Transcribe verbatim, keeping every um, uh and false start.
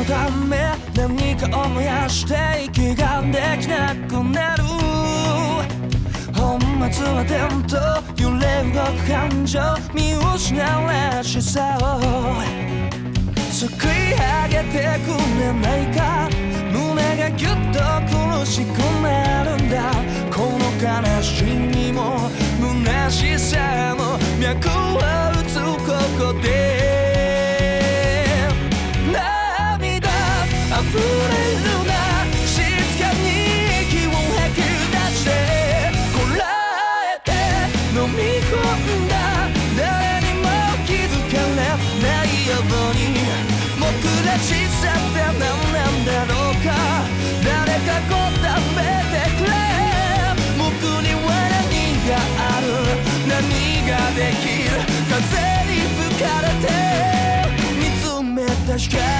のため何か思い出して息ができなくなる。本末は転倒揺れ動く感情見失うらしさをすくい上げてくれないか。胸がぎゅっと苦しくなるんだ。この悲しみも虚しさも脈を打つここで涙溢れるな。静かに息を吐き出してこらえて飲み込んだ。誰にも気づかれないように僕ら小さって何なんだろうか。誰か答えてくれ。僕には何がある何ができる。風に吹かれて見つめた光